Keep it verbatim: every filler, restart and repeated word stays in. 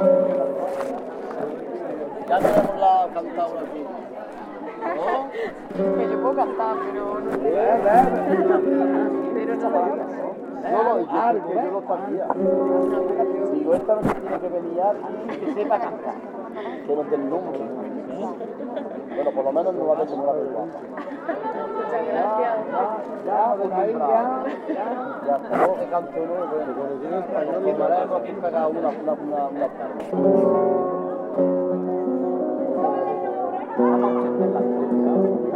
Ya tenemos la cantadora aquí. ¿No? Que yo puedo cantar, pero no sé. Pero no lo digas. No, no, yo, que yo lo sabía. Digo, esta no se tiene que venir aquí que sepa cantar. Que nos deslumbre. Bueno, por lo menos no va a deslumbrar el guapo. Muchas gracias. Ya, por ahí, ya. Ya, hasta luego que cante uno, bueno, cuando llegue el español, y haremos aquí cada una, una, una, una parte. Vamos a entender las cosas.